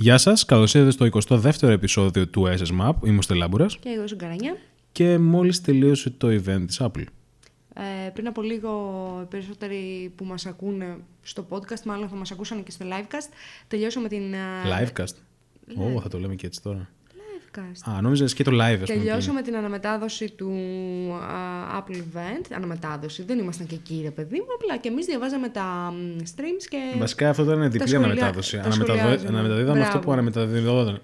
Γεια σας, καλώς ήρθατε στο 22ο επεισόδιο του SSMAP. Είμαι ο Στελάμπουρας. Και εγώ Καρανιά. Και μόλις τελείωσε το event της Apple. Πριν από λίγο, οι περισσότεροι που μας ακούνε στο podcast, μάλλον θα μας ακούσαν και στο livecast, τελειώσαμε την... Livecast. Θα το λέμε και έτσι τώρα. Livecast. Νόμιζες και το live. Τελειώσαμε την αναμετάδοση του Apple Event. Αναμετάδοση, δεν ήμασταν και εκεί, ρε παιδί μου. Απλά και εμείς διαβάζαμε τα streams και. Βασικά αυτό ήταν διπλή αναμετάδοση. Αναμεταδίδαμε αυτό που αναμεταδίδαμε.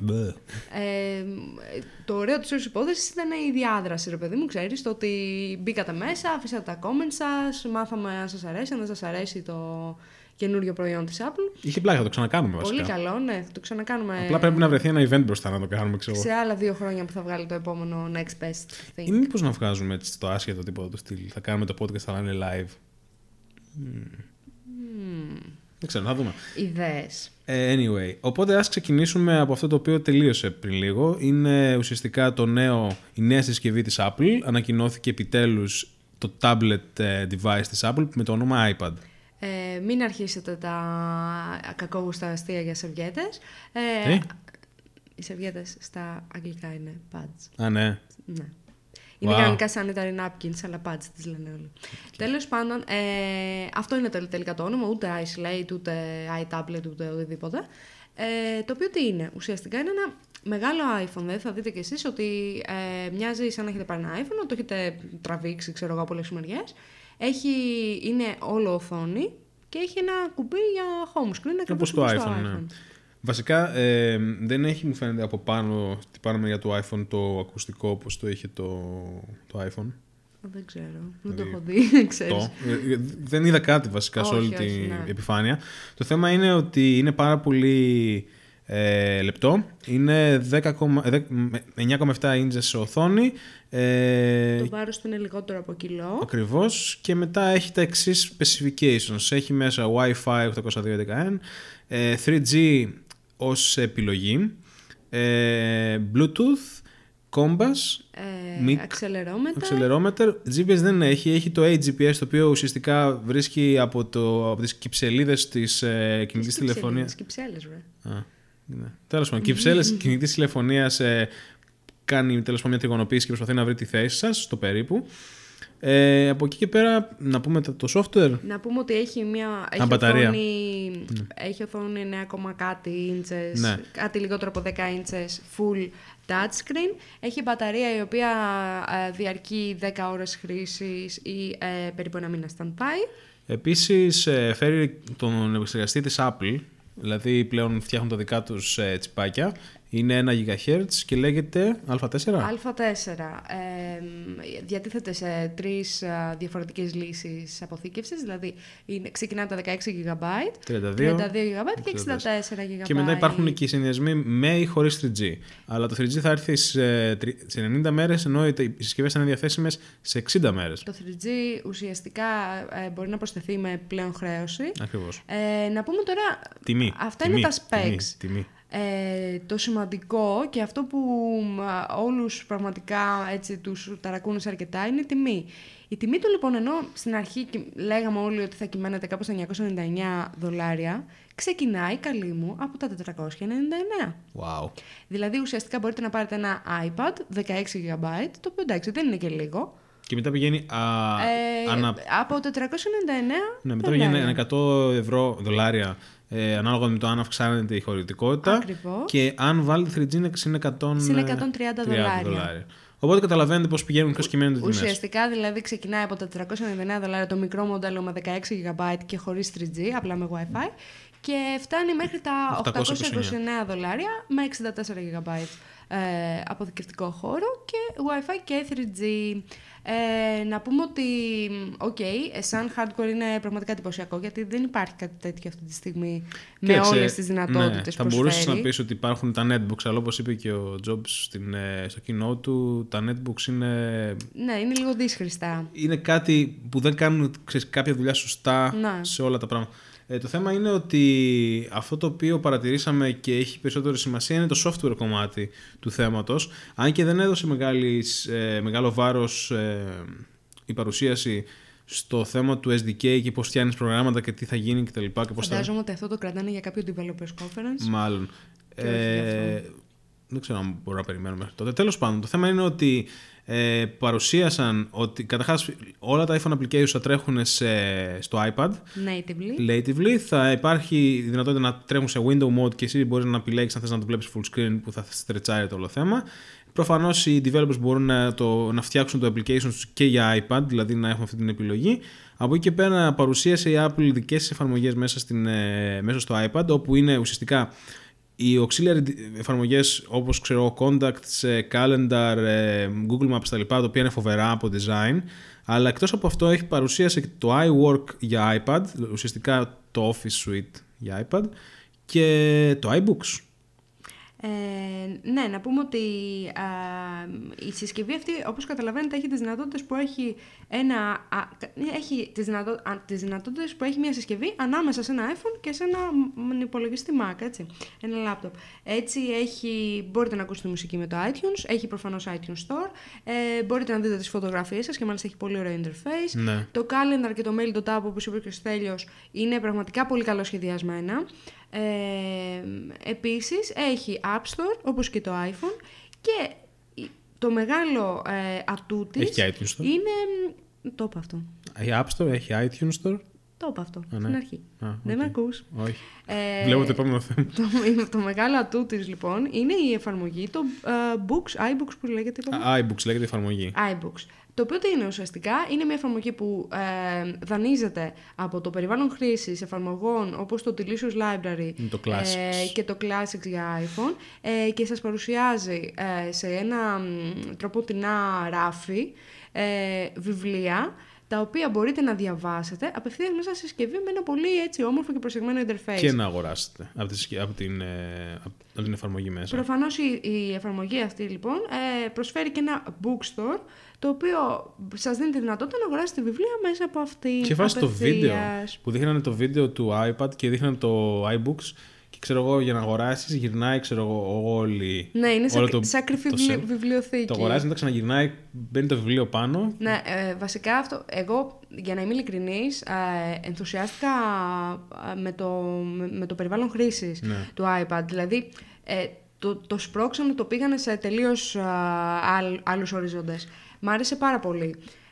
Το ωραίο της όλης υπόθεσης ήταν η διάδραση, ρε παιδί μου. Ξέρεις, το ότι μπήκατε μέσα, αφήσατε τα comments σας, μάθαμε αν σας αρέσει, αν δεν σας αρέσει το καινούριο προϊόν της Apple. Είχε πλάκα, το ξανακάνουμε βασικά. Πολύ καλό, ναι, το ξανακάνουμε. Απλά πρέπει να βρεθεί ένα event μπροστά να το κάνουμε, ξέρω. Σε άλλα 2 χρόνια που θα βγάλει το επόμενο Next Best Thing. Ή μήπως να βγάζουμε έτσι στο άσχετο τίποτα του στυλ. Θα κάνουμε το podcast, θα είναι live. Δεν ξέρω, θα δούμε. Ιδέες. Anyway, οπότε ας ξεκινήσουμε από αυτό το οποίο τελείωσε πριν λίγο. Είναι ουσιαστικά η νέα συσκευή της Apple. Ανακοινώθηκε επιτέλους το tablet device της Apple με το όνομα iPad. Μην αρχίσετε τα κακόγουστα αστεία για σερβιέτες. Οι σερβιέτες στα αγγλικά είναι pads. Ναι. Ναι. Είναι κανονικά sanitary napkins, αλλά pads τις λένε όλοι. Τέλος πάντων, αυτό είναι τελικά το όνομα, ούτε iSlate, ούτε iTablet, ούτε οτιδήποτε. Το οποίο τι είναι? Ουσιαστικά είναι ένα μεγάλο iPhone. Θα δείτε κι εσείς ότι μοιάζει σαν να έχετε πάρει ένα iPhone, το έχετε τραβήξει, ξέρω εγώ, από όλες τις μεριές. Είναι όλο οθόνη και έχει ένα κουμπί για home screen. Όπως το iPhone, ναι. Βασικά δεν έχει, μου φαίνεται, από πάνω, την πάνω μεριά του iPhone το ακουστικό όπως το είχε το iPhone. Δεν ξέρω, δεν το έχω δει, ξέρεις. Δεν είδα κάτι βασικά σε όλη την επιφάνεια. Το θέμα είναι ότι είναι πάρα πολύ λεπτό. Είναι 9,7 ίντσες οθόνη. Το βάρος του είναι λιγότερο από κιλό. Ακριβώς. Και μετά έχει τα εξής specifications. Έχει μέσα Wi-Fi 802.11n, 3G ως επιλογή, Bluetooth, Compass, accelerometer. GPS δεν έχει το AGPS, το οποίο ουσιαστικά βρίσκει από τις κυψελίδες της κινητής τηλεφωνίας. Κυψέλες, ρε. Ναι. Τέλος πάντων, κυψέλες κινητής τηλεφωνίας κάνει τέλος πάντων μια τριγωνοποίηση και προσπαθεί να βρει τη θέση σας στο περίπου. Από εκεί και πέρα να πούμε το software. Να πούμε ότι έχει οθόνη 9, κάτι ίντσες, ναι. Κάτι λιγότερο από 10 ίντσες full touchscreen. Έχει μπαταρία η οποία διαρκεί 10 ώρες χρήσης ή περίπου ένα μήνα standby. Επίσης φέρει τον επεξεργαστή της Apple, δηλαδή πλέον φτιάχνουν τα δικά τους τσιπάκια. Είναι 1 GHz και λέγεται Α4. Α4. Διατίθεται σε 3 διαφορετικές λύσεις αποθήκευσης. Δηλαδή ξεκινά από τα 16 GB, 32 GB και 64 GB. Και μετά υπάρχουν και οι συνδυασμοί με ή χωρίς 3G. Αλλά το 3G θα έρθει σε 90 μέρες, ενώ οι συσκευές θα είναι διαθέσιμες σε 60 μέρες. Το 3G ουσιαστικά μπορεί να προσθεθεί με πλέον χρέωση. Ακριβώς. Να πούμε τώρα. Τιμή. Αυτά είναι τα specs. Τιμή. Το σημαντικό και αυτό που όλους πραγματικά έτσι τους ταρακούνησε αρκετά είναι η τιμή. Η τιμή του λοιπόν, ενώ στην αρχή λέγαμε όλοι ότι θα κυμαίνεται κάπου στα $999, ξεκινάει, καλή μου, από τα $499. Wow. Δηλαδή ουσιαστικά μπορείτε να πάρετε ένα iPad 16 GB, το οποίο εντάξει δεν είναι και λίγο. Και μετά πηγαίνει από $499. Ναι, μετά πηγαίνει $100 ανάλογα με το αν αυξάνεται η χωρητικότητα. Ακριβώς. Και αν βάλετε 3G είναι $130. Οπότε καταλαβαίνετε πώς πηγαίνουν και κυμαίνονται τιμές. Ουσιαστικά δηλαδή ξεκινάει από τα $499 το μικρό μοντέλο με 16 GB και χωρίς 3G, απλά με Wi-Fi, και φτάνει μέχρι τα $829 με 64 GB αποθηκευτικό χώρο και Wi-Fi και 3G. Να πούμε ότι σαν hardcore είναι πραγματικά εντυπωσιακό, γιατί δεν υπάρχει κάτι τέτοιο αυτή τη στιγμή με όλες τις δυνατότητες που προσφέρει. Θα μπορούσες να πεις ότι υπάρχουν τα netbooks, αλλά όπως είπε και ο Jobs στο κοινό του, τα netbooks είναι... Ναι, είναι λίγο δύσχριστα. Είναι κάτι που δεν κάνουν κάποια δουλειά σωστά σε όλα τα πράγματα. Το θέμα είναι ότι αυτό το οποίο παρατηρήσαμε και έχει περισσότερη σημασία είναι το software κομμάτι του θέματος. Αν και δεν έδωσε μεγάλο βάρος η παρουσίαση στο θέμα του SDK και πώς φτιάχνεις προγράμματα και τι θα γίνει κτλ. Φαντάζομαι ότι αυτό το κρατάνε για κάποιο developers conference. Μάλλον. Δεν ξέρω αν μπορώ να περιμένω μέχρι τότε. Τέλος πάντων, το θέμα είναι ότι παρουσίασαν ότι καταρχάς όλα τα iPhone applications θα τρέχουν στο iPad natively. Θα υπάρχει δυνατότητα να τρέχουν σε window mode και εσύ μπορείς να επιλέξεις αν θες να το βλέπεις full screen που θα στρετσάρει το όλο θέμα. Προφανώς οι developers μπορούν να φτιάξουν το application τους και για iPad, δηλαδή να έχουν αυτή την επιλογή. Από εκεί και πέρα παρουσίασε η Apple δικές της εφαρμογές μέσα στο iPad, όπου είναι ουσιαστικά οι auxiliary εφαρμογές όπως ξέρω Contacts, Calendar, Google Maps τα λοιπά, τα οποία είναι φοβερά από design. Αλλά εκτός από αυτό έχει παρουσίασε το iWork για iPad, ουσιαστικά το Office Suite για iPad και το iBooks. Ναι, να πούμε ότι η συσκευή αυτή, όπως καταλαβαίνετε, έχει τις δυνατότητες που έχει τις δυνατότητες που έχει μια συσκευή ανάμεσα σε ένα iPhone και σε ένα υπολογιστή Mac, έτσι, ένα laptop. Έτσι μπορείτε να ακούσετε μουσική με το iTunes, έχει προφανώς iTunes Store, μπορείτε να δείτε τις φωτογραφίες σας και μάλιστα έχει πολύ ωραίο interface. Ναι. Το Calendar και το Mail το Tab, όπως είπε και ο Στέλιος, είναι πραγματικά πολύ καλό σχεδιασμένα. Επίσης έχει App Store όπως και το iPhone και το μεγάλο ατού της είναι... Το είπα αυτό. Έχει App Store, έχει iTunes Store. Το είπα αυτό στην αρχή. Δεν με ακούς. Όχι. Βλέπω το επόμενο θέμα. Το μεγάλο ατού της λοιπόν είναι η εφαρμογή, το iBooks που λέγεται. iBooks λέγεται εφαρμογή. iBooks. Το οποίο τι είναι ουσιαστικά, είναι μια εφαρμογή που δανείζεται από το περιβάλλον χρήσης εφαρμογών όπως το Delicious Library και το Classics για iPhone και σας παρουσιάζει σε ένα τροποτινά ράφι βιβλία τα οποία μπορείτε να διαβάσετε απευθείας μέσα στη συσκευή με ένα πολύ έτσι όμορφο και προσεγμένο interface. Και να αγοράσετε από την εφαρμογή μέσα. Προφανώς η εφαρμογή αυτή λοιπόν προσφέρει και ένα bookstore το οποίο σας δίνει τη δυνατότητα να αγοράσετε βιβλία μέσα από αυτή. Και βάσει το βίντεο που δείχνανε το βίντεο του iPad και δείχνανε το iBooks και ξέρω εγώ για να αγοράσεις γυρνάει ξέρω εγώ όλη. Ναι, είναι σαν κρυφή βιβλιοθήκη. Το αγοράζεις, μετά ξαναγυρνάει, μπαίνει το βιβλίο πάνω. Ναι, βασικά αυτό, εγώ για να είμαι ειλικρινής, ενθουσιάστηκα με το περιβάλλον χρήσης του iPad. Δηλαδή, το σπρώξανε, το πήγανε σε τελείως άλλους οριζόντες. Μ' άρεσε πάρα πολύ.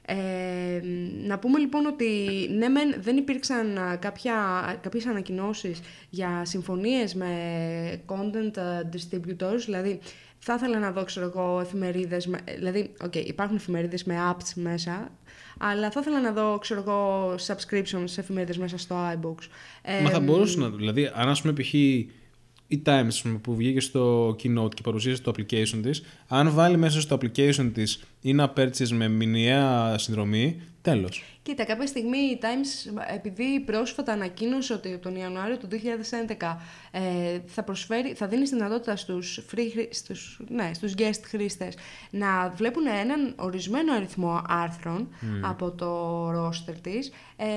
Να πούμε λοιπόν ότι ναι μεν δεν υπήρξαν κάποιες ανακοινώσεις για συμφωνίες με content distributors, δηλαδή θα ήθελα να δω ξέρω εγώ εφημερίδες, δηλαδή υπάρχουν εφημερίδες με apps μέσα, αλλά θα ήθελα να δω ξέρω εγώ subscriptions σε εφημερίδες μέσα στο iBooks. Μα θα μπορούσε να, δηλαδή αν ας πούμε π.χ. η Times που βγήκε στο keynote και παρουσίασε το application της, αν βάλει μέσα στο application της ή να purchase με μηνιαία συνδρομή, τέλος. Κοίτα, κάποια στιγμή η Times, επειδή πρόσφατα ανακοίνωσε ότι από τον Ιανουάριο του 2011 θα δίνει στη δυνατότητα στους guest χρήστες να βλέπουν έναν ορισμένο αριθμό άρθρων από το roster της.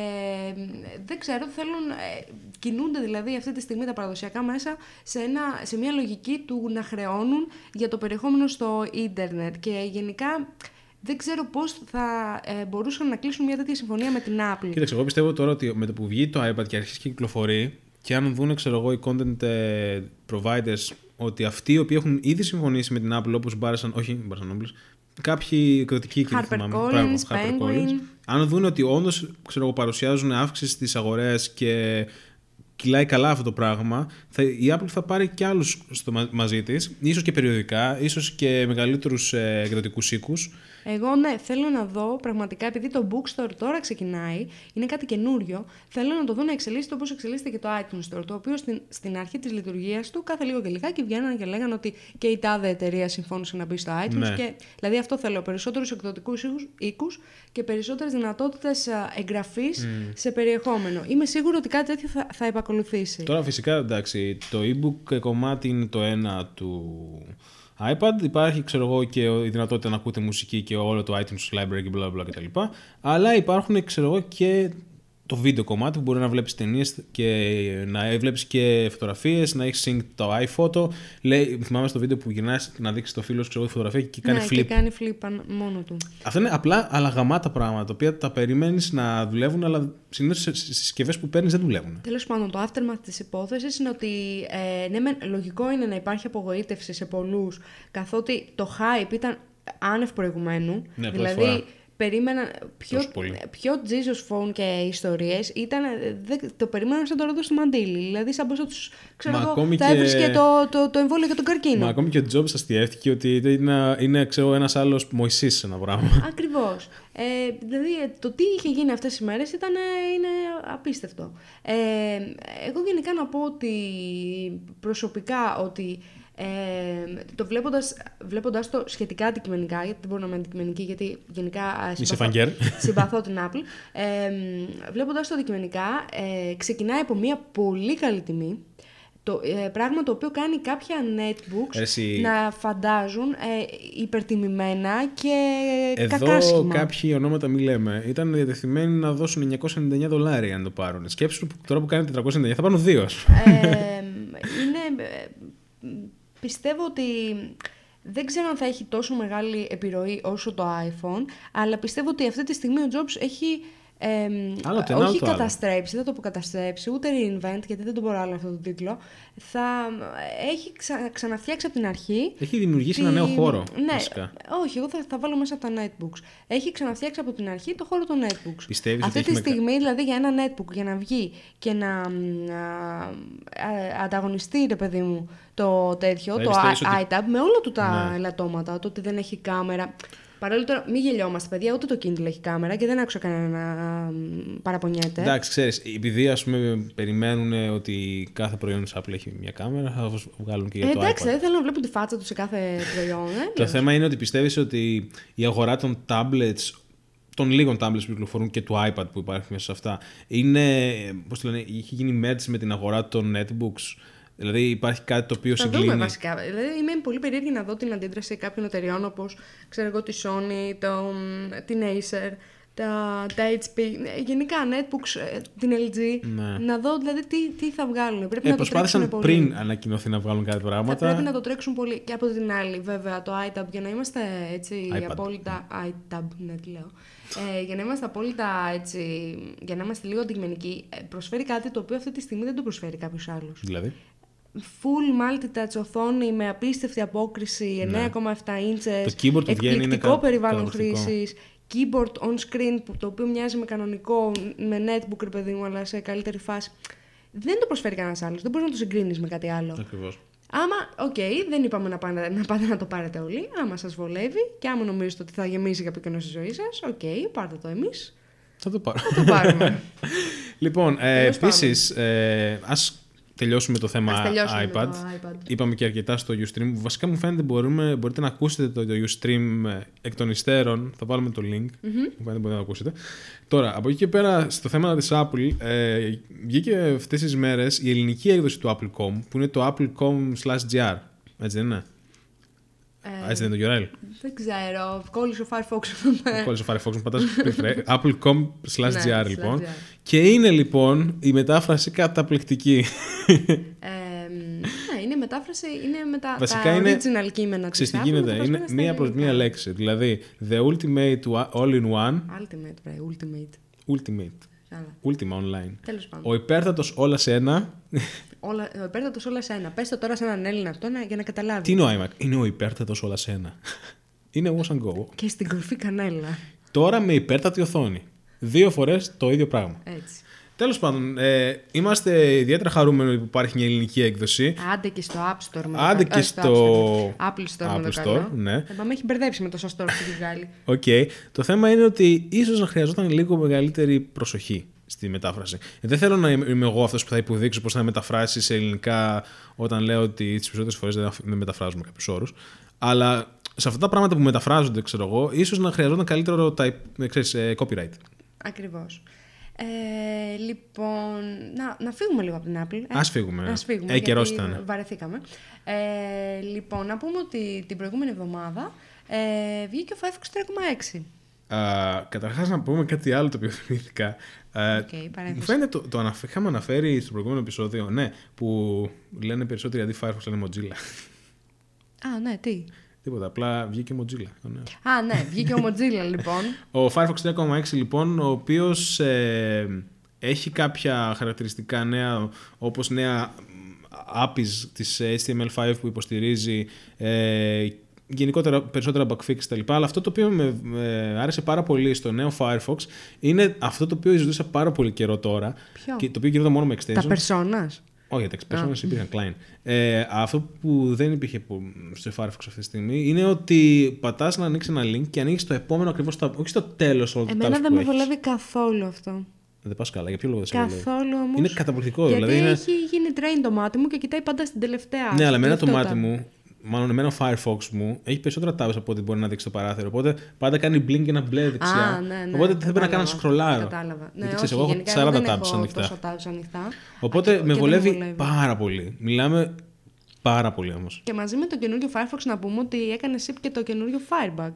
Δεν ξέρω, κινούνται δηλαδή αυτή τη στιγμή τα παραδοσιακά μέσα σε μια λογική του να χρεώνουν για το περιεχόμενο στο ίντερνετ και γενικά... Δεν ξέρω πώς θα μπορούσαν να κλείσουν μια τέτοια συμφωνία με την Apple. Κοίταξε, εγώ πιστεύω τώρα ότι με το που βγει το iPad και αρχίσει και κυκλοφορεί και αν δουν, ξέρω εγώ, οι content providers ότι αυτοί οι οποίοι έχουν ήδη συμφωνήσει με την Apple, όπως κάποιοι εκδοτικοί και HarperCollins, αν δουν ότι όντως παρουσιάζουν αύξηση στις αγορές και κυλάει καλά αυτό το πράγμα, η Apple θα πάρει και άλλους μαζί της, ίσως και περιοδικά, ίσως και μεγαλύτερους εκδοτικούς οίκους. Εγώ ναι, θέλω να δω πραγματικά, επειδή το Bookstore τώρα ξεκινάει, είναι κάτι καινούριο, θέλω να το δω να εξελίσσεται όπως εξελίσσεται και το iTunes Store, το οποίο στην αρχή της λειτουργίας του κάθε λίγο και λιγάκι βγαίνανε και λέγανε ότι και η τάδε εταιρεία συμφώνησε να μπει στο iTunes. Ναι. Και, δηλαδή αυτό θέλω, περισσότερους εκδοτικούς οίκους και περισσότερες δυνατότητες εγγραφής σε περιεχόμενο. Είμαι σίγουρη ότι κάτι τέτοιο θα επακολουθήσει. Τώρα φυσικά εντάξει, το e-book κομμάτι είναι το ένα του iPad, υπάρχει ξέρω εγώ και η δυνατότητα να ακούτε μουσική και όλο το iTunes Library και bla bla κτλ. Αλλά υπάρχουν ξέρω εγώ και το βίντεο κομμάτι που μπορεί να βλέπεις ταινίες και να βλέπεις και φωτογραφίες, να έχεις sync το iPhoto. Θυμάμαι στο βίντεο που γυρνάς να δείξεις το φίλο σου τη φωτογραφία και κάνει flip. Και κάνει flip μόνο του. Αυτά είναι απλά αλλά γαμάτα πράγματα, τα οποία τα περιμένεις να δουλεύουν, αλλά συνήθως στις συσκευές που παίρνεις δεν δουλεύουν. Τέλος πάντων, το aftermath της υπόθεσης είναι ότι ναι, λογικό είναι να υπάρχει απογοήτευση σε πολλούς, καθότι το hype ήταν άνευ προηγουμένου. Ναι, δηλαδή, περίμεναν πιο Jesus phone και ιστορίες ήταν. Το περίμεναν σαν το ρόδο στο μαντίλι. Δηλαδή, σαν πως τους θα έβρισκε το εμβόλιο για τον καρκίνο. Μα ακόμη και ο Jobs αστιεύτηκε ότι είναι ένας άλλος Μωυσής σε ένα πράγμα. Ακριβώς. Δηλαδή, το τι είχε γίνει αυτές τις μέρες είναι απίστευτο. Εγώ γενικά να πω ότι προσωπικά ότι. Το βλέποντας το σχετικά αντικειμενικά, γιατί δεν μπορώ να είμαι αντικειμενική, γιατί γενικά συμπαθώ την Apple. Βλέποντας το αντικειμενικά, ξεκινάει από μια πολύ καλή τιμή. Πράγμα το οποίο κάνει κάποια netbooks να φαντάζουν υπερτιμημένα και κακάσχημα. Εδώ κάποιοι ονόματα μη λέμε ήταν διατεθειμένοι να δώσουν $999 αν το πάρουν. Σκέψου τώρα που κάνει $499 θα πάρουν 2. Πιστεύω ότι δεν ξέρω αν θα έχει τόσο μεγάλη επιρροή όσο το iPhone, αλλά πιστεύω ότι αυτή τη στιγμή ο Jobs έχει όχι καταστρέψει, δεν το πω καταστρέψει, ούτε reinvent, γιατί δεν το μπορώ άλλο αυτό το τίτλο. Θα έχει ξαναφτιάξει από την αρχή. Έχει δημιουργήσει ένα νέο χώρο. Ναι, βασικά. Όχι, εγώ θα βάλω μέσα τα netbooks. Έχει ξαναφτιάξει από την αρχή το χώρο των netbooks. Πιστεύεις αυτή τη στιγμή, δηλαδή, για ένα netbook για να βγει και να ανταγωνιστεί, ρε παιδί μου, το τέτοιο, το iTab, με όλα του τα ελαττώματα, το ότι δεν έχει κάμερα. Παρόλο τώρα, μην γελιόμαστε, παιδιά, ούτε το Kindle έχει κάμερα και δεν άκουσα κανένα να παραπονιέται. Εντάξει, ξέρεις, επειδή ας πούμε περιμένουν ότι κάθε προϊόν της Apple έχει μια κάμερα, θα βγάλουν και για το εντάξει, iPad. δεν θέλω να βλέπουν τη φάτσα του σε κάθε προϊόν. Το θέμα είναι ότι πιστεύεις ότι η αγορά των tablets, των λίγων tablets που κυκλοφορούν και του iPad που υπάρχει μέσα σε αυτά, είναι, πώς το λένε, έχει γίνει merge με την αγορά των netbooks. Δηλαδή υπάρχει κάτι το οποίο συγκλίνει. Θα δούμε βασικά. Δηλαδή είμαι πολύ περίεργη να δω την αντίδραση κάποιων εταιριών όπως ξέρω εγώ τη Sony, την Acer, τα HP, γενικά netbooks, την LG. Ναι. Να δω δηλαδή τι θα βγάλουν. Πρέπει να προσπάθησαν το τρέξουν πριν πολύ. Ανακοινωθεί να βγάλουν κάτι πράγματα. Πρέπει να το τρέξουν πολύ. Και από την άλλη, βέβαια, το iTab για να είμαστε έτσι απόλυτα. iTab, ναι, τι λέω. Για να είμαστε απόλυτα έτσι, για να είμαστε λίγο αντικειμενικοί, προσφέρει κάτι το οποίο αυτή τη στιγμή δεν το προσφέρει κάποιος άλλος. Δηλαδή. Full multi-touch οθόνη με απίστευτη απόκριση, 9,7 inches, εκπληκτικό περιβάλλον χρήσης, keyboard on screen, το οποίο μοιάζει με κανονικό, με netbook, ρε παιδί μου, αλλά σε καλύτερη φάση. Δεν το προσφέρει κανένας άλλος, δεν μπορείς να το συγκρίνεις με κάτι άλλο. Ακριβώς. Άμα, δεν είπαμε να πάτε να το πάρετε όλοι, άμα σας βολεύει και άμα νομίζετε ότι θα γεμίσει κάποιο κενό στη ζωή σας, πάρτε το εμείς. Θα το πάρουμε. Λοιπόν, επίσης, ας τελειώσουμε το θέμα iPad. Είπαμε και αρκετά στο Ustream. Βασικά μου φαίνεται μπορείτε να ακούσετε το Ustream εκ των υστέρων. Θα βάλουμε το link. Μου φαίνεται μπορείτε να το ακούσετε. Τώρα, από εκεί και πέρα, στο θέμα της Apple, βγήκε αυτές τις μέρες η ελληνική έκδοση του Apple.com, που είναι το Apple.com/gr. Έτσι δεν είναι? Έτσι δεν είναι το URL? Δεν ξέρω. Κόλλησε ο Firefox. Κόλλησε ο Firefox, μου πατάς Apple.com/gr λοιπόν. Και είναι λοιπόν η μετάφραση καταπληκτική. Ναι, είναι μετάφραση, είναι βασικά τα είναι original κείμενα της Apple. Είναι μία προς μία λέξη. Δηλαδή, the ultimate all-in-one. Ultimate. Ultima Online. Τέλος πάντων. Ο υπέρτατος όλα σε ένα. Ο υπέρτατος όλα σε ένα. Πες το τώρα σε έναν Έλληνα αυτό για να καταλάβει. Τι είναι ο iMac? Είναι ο υπέρτατος όλα σε ένα. Είναι wash and go. Και στην κορφή κανέλα. Τώρα με υπέρτατη οθόνη. 2 φορές το ίδιο πράγμα. Έτσι. Τέλος πάντων, είμαστε ιδιαίτερα χαρούμενοι που υπάρχει μια ελληνική έκδοση. Άντε και στο App Store. Άντε και στο Apple Store. Ναι. Με έχει μπερδέψει με το store που έχει βγάλει. Οκ. Το θέμα είναι ότι ίσως να χρειαζόταν λίγο μεγαλύτερη προσοχή στη μετάφραση. Δεν θέλω να είμαι εγώ αυτός που θα υποδείξω πώς θα μεταφράσει σε ελληνικά όταν λέω ότι τις περισσότερες φορές δεν μεταφράζουμε κάποιους όρους. Αλλά σε αυτά τα πράγματα που μεταφράζονται, ξέρω εγώ, ίσως να χρειαζόταν καλύτερο copyright. Ακριβώς. Λοιπόν, να φύγουμε λίγο από την Apple. Ας φύγουμε. Καιρός ήταν. Βαρεθήκαμε. Λοιπόν, να πούμε ότι την προηγούμενη εβδομάδα βγήκε ο Firefox 3.6. Καταρχάς να πούμε κάτι άλλο το οποίο θυμήθηκα. Μου φαίνεται είχαμε αναφέρει στο προηγούμενο επεισόδιο, ναι, που λένε περισσότεροι αντί Firefox λένε Mozilla. Ναι, τι. Τίποτα, απλά βγήκε ο Mozilla. Ναι, βγήκε ο Mozilla λοιπόν. Ο Firefox 3.6 λοιπόν, ο οποίος έχει κάποια χαρακτηριστικά νέα, όπως νέα APIs της HTML5 που υποστηρίζει, γενικότερα περισσότερα bugfix κτλ. Αλλά αυτό το οποίο με άρεσε πάρα πολύ στο νέο Firefox είναι αυτό το οποίο ζητούσα πάρα πολύ καιρό τώρα. Ποιο? Και το οποίο γινόταν μόνο με extensions. Τα personas. Όχι, τα personas υπήρχαν client. Αυτό που δεν υπήρχε στο Firefox αυτή τη στιγμή είναι ότι πατάς να ανοίξει ένα link και ανοίξει το επόμενο ακριβώς, όχι στο τέλος όλο το tabs. Εμένα δεν με βολεύει καθόλου αυτό. Δεν πας καλά. Για ποιο λόγο δεν σε βολεύει? Καθόλου όμως. Είναι καταπληκτικό. Γιατί δηλαδή έχει γίνει train το μάτι μου και κοιτάει πάντα στην τελευταία. Ναι, αλλά εμένα το μάτι μου, μάλλον εμένα ο Firefox μου, έχει περισσότερα tabs από ό,τι μπορεί να δείξει το παράθυρο. Οπότε πάντα κάνει blink και ένα μπλε δεξιά. Ναι, οπότε δεν πρέπει να κάνω σκρολάρω. Κατάλαβα. Γιατί ξέρεις, εγώ έχω 40 tabs ανοιχτά. Οπότε με βολεύει πάρα πολύ. Μιλάμε πάρα πολύ όμως. Και μαζί με το καινούριο Firefox να πούμε ότι έκανε ship και το καινούριο Firebug.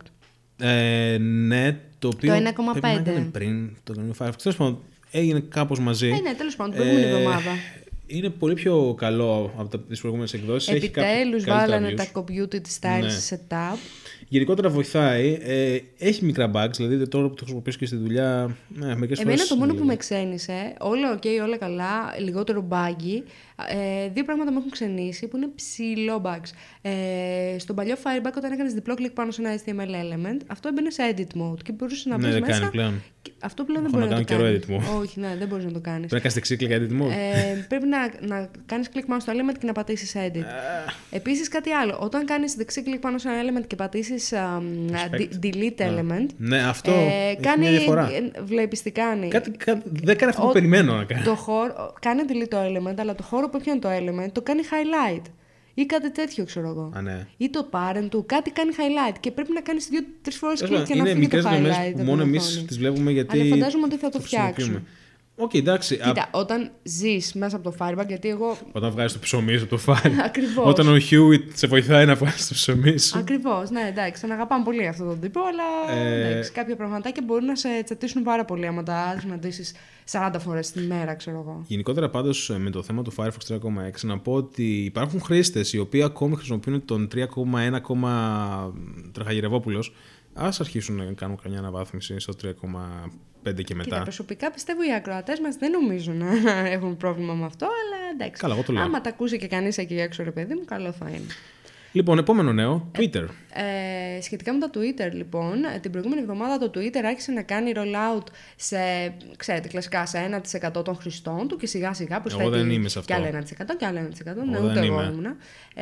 Ναι, το οποίο. Το 1.5. Πρέπει να έκανε πριν το καινούριο Firefox. Τέλος πάντων, έγινε κάπως μαζί. Ναι, τέλος πάντων, την προηγούμενη εβδομάδα. Είναι πολύ πιο καλό από τις προηγούμενες εκδόσεις. Επιτέλους βάλανε τα computed styles σε tab. Γενικότερα βοηθάει. Έχει μικρά bugs, δηλαδή τώρα που το χρησιμοποιήσω και στη δουλειά. Εμένα το μόνο που με ξένησε, όλα ok, όλα καλά, λιγότερο buggy. Δύο πράγματα με έχουν ξενήσει που είναι ψηλό bugs. Στον παλιό Firebug, όταν έκανες διπλό κλικ πάνω σε ένα HTML element, αυτό έμπαινε σε edit mode και μπορούσε να μπεις μέσα. Πλέον. Αυτό πλέον δεν μπορεί να το κάνεις. Edit mode. Όχι, ναι, δεν μπορείς να το κάνεις. Πρέπει να κάνεις δεξί κλικ edit mode. Πρέπει να κάνεις κλικ πάνω στο element και να πατήσεις edit. Επίσης κάτι άλλο. Όταν κάνεις δεξί κλικ πάνω σε ένα element και πατήσεις delete element. Ναι, αυτό κάνει μια διαφορά. Βλέπεις τι κάνει. Δεν κάνει αυτό που περιμένω να κάνει. Κάνει delete το element, αλλά το χώρο που έπιανε το element το κάνει highlight. Ή κάτι τέτοιο, ξέρω εγώ. Ναι. Ή το parent του, κάτι κάνει highlight. Και πρέπει να κάνεις 2-3 φορές κλικ για να φύγει το highlight. Είναι μικρές γραμμές που μόνο εμείς τις βλέπουμε γιατί. Αλλά φαντάζομαι ότι θα το φτιάξουμε. Okay, εντάξει. Κοίτα, όταν ζεις μέσα από το Firebug, γιατί εγώ. Όταν βγάζεις το ψωμί σου από το Firebug. Ακριβώς. Όταν ο Hewitt σε βοηθάει να βγάζεις το ψωμί σου. Ακριβώς, ναι, εντάξει. Τον αγαπάμε πολύ αυτόν τον τύπο, αλλά εντάξει, κάποια πραγματάκια μπορεί να σε τσατίσουν πάρα πολύ άμα τα συναντήσεις 40 φορές την μέρα, ξέρω εγώ. Γενικότερα, πάντως, με το θέμα του Firefox 3.6, να πω ότι υπάρχουν χρήστες οι οποίοι ακόμη χρησιμοποιούν τον 3.1, Τραχαγυρευόπουλος. Ας αρχίσουν να κάνουν καμιά αναβάθμιση στο 3.5 και μετά. Κοίτα, προσωπικά πιστεύω οι ακροατές μας δεν νομίζουν να έχουν πρόβλημα με αυτό, αλλά εντάξει. Καλά, εγώ το λέω. Άμα τα ακούσει και κανείς εκεί έξω, ρε παιδί μου, καλό θα είναι. Λοιπόν, επόμενο νέο, Twitter. Σχετικά με το Twitter, λοιπόν, την προηγούμενη εβδομάδα το Twitter άρχισε να κάνει rollout σε, ξέρετε, κλασικά σε 1% των χρηστών του και σιγά σιγά προσθέτει κι άλλο 1% και άλλο 1%. Ναι, ούτε εγώ ήμουνα.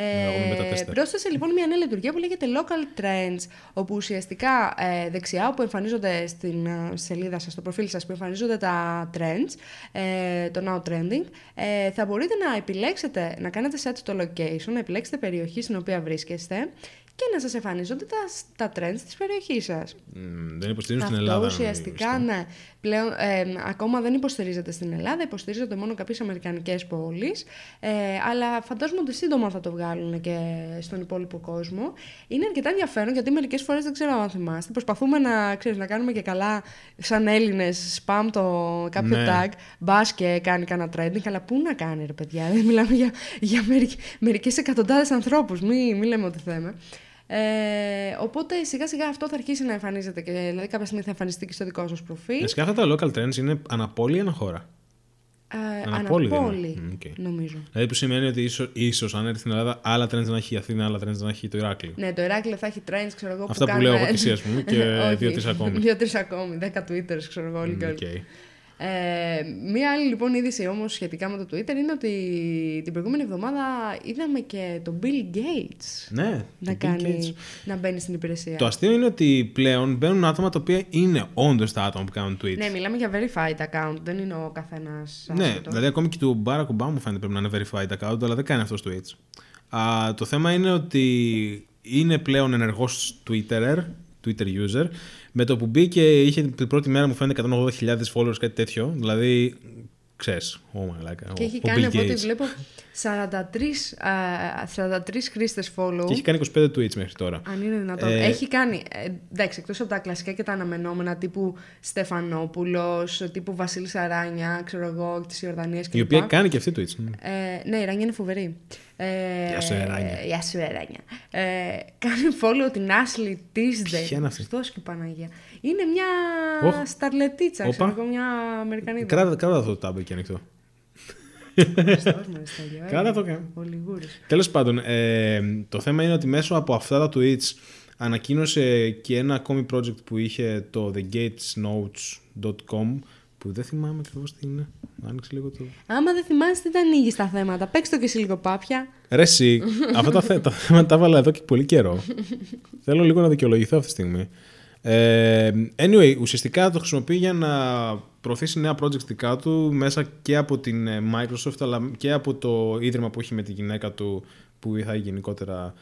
Πρόσθεσε λοιπόν μια νέα λειτουργία που λέγεται Local Trends, όπου ουσιαστικά δεξιά όπου εμφανίζονται στην σελίδα σας, στο προφίλ σας που εμφανίζονται τα trends, το now trending, θα μπορείτε να επιλέξετε, να κάνετε set το location, να επιλέξετε περιοχή στην οποία βρίσκεστε και να σας εμφανίζονται τα trends της περιοχής σας. Δεν υποστηρίζουν στην Ελλάδα. Αυτό ουσιαστικά, ναι. Πλέον, ακόμα δεν υποστηρίζεται στην Ελλάδα, υποστηρίζεται μόνο κάποιες αμερικανικές πόλεις, αλλά φαντάζομαι ότι σύντομα θα το βγάλουν και στον υπόλοιπο κόσμο. Είναι αρκετά ενδιαφέρον γιατί μερικές φορές, δεν ξέρω αν θυμάστε, προσπαθούμε να κάνουμε και καλά σαν Έλληνες spam κάποιο tag, μπας και κάνει κανένα trending, αλλά πού να κάνει ρε παιδιά, δεν μιλάμε για μερικές εκατοντάδες ανθρώπους, μην λέμε ότι θέμε. Οπότε σιγά σιγά αυτό θα αρχίσει να εμφανίζεται και δηλαδή κάποια στιγμή θα εμφανιστεί και στο δικό σας προφίλ. Αυτά τα local trends είναι αναπόλη ή αναχώρα? Αναπόλη, νομίζω. Δηλαδή που σημαίνει ότι ίσως αν έρθει στην Ελλάδα άλλα trends να έχει η Αθήνα, άλλα trends να έχει το Ηράκλειο. Ναι, το Ηράκλειο θα έχει trends, ξέρω εγώ. Αυτά που λέω εγώ και εσύ, ας πούμε, και 2-3 ακόμη. 2-3 ακόμη, 10 Twitters, ξέρω εγώ όλοι και όλοι. Μία άλλη λοιπόν είδηση όμως σχετικά με το Twitter είναι ότι την προηγούμενη εβδομάδα είδαμε και τον Bill Gates να μπαίνει στην υπηρεσία. Το αστείο είναι ότι πλέον μπαίνουν άτομα τα οποία είναι όντως τα άτομα που κάνουν tweets. Ναι, μιλάμε για verified account, δεν είναι ο καθένας. Ναι, δηλαδή ακόμη και του Barack Obama μου φαίνεται πρέπει να είναι verified account, αλλά δεν κάνει αυτός tweets. Το θέμα είναι ότι είναι πλέον ενεργός Twitter user. Με το που μπήκε είχε την πρώτη μέρα μου φαίνεται 180.000 followers, κάτι τέτοιο. Δηλαδή, ξέρεις, Και έχει κάνει, από ό,τι βλέπω, 43 χρήστες follow. Και έχει κάνει 25 tweets μέχρι τώρα. Αν είναι δυνατόν. Έχει κάνει, εντάξει, εκτός από τα κλασικά και τα αναμενόμενα τύπου Στεφανόπουλος, τύπου Βασίλης Αράνια, ξέρω εγώ, της Ιορδανίας κλπ. Η οποία κάνει και αυτή tweets. Ναι, η Ράνια είναι φοβερή. Γεια σου, Ράνια. Γεια σου, Ράνια. Κάνει follow την Ashley Tisdale. Ποια είναι αυτή? Χριστός και Παναγία. Είναι μια σταρλετίτσα, ξέρω εγώ, μια Αμερικανίδα. Κράτα αυτό το tab εκεί ανοιχτό. Κράτα το κάνει. Τέλος πάντων, το θέμα είναι ότι μέσω από αυτά τα tweets ανακοίνωσε και ένα ακόμη project που είχε, το thegatesnotes.com, που δεν θυμάμαι ακριβώς τι είναι. Άνοιξε λίγο το... Άμα δεν θυμάσαι, τι τα ανοίγεις τα θέματα. Παίξτε το και εσύ λίγο πάπια. Ρε εσύ, αυτά τα θέματα τα έβαλα εδώ και πολύ καιρό. Θέλω λίγο να δικαιολογηθώ αυτή τη στιγμή. Anyway, ουσιαστικά το χρησιμοποιεί για να προωθήσει νέα projects δικά του μέσα και από την Microsoft, αλλά και από το ίδρυμα που έχει με τη γυναίκα του, που βοηθάει γενικότερα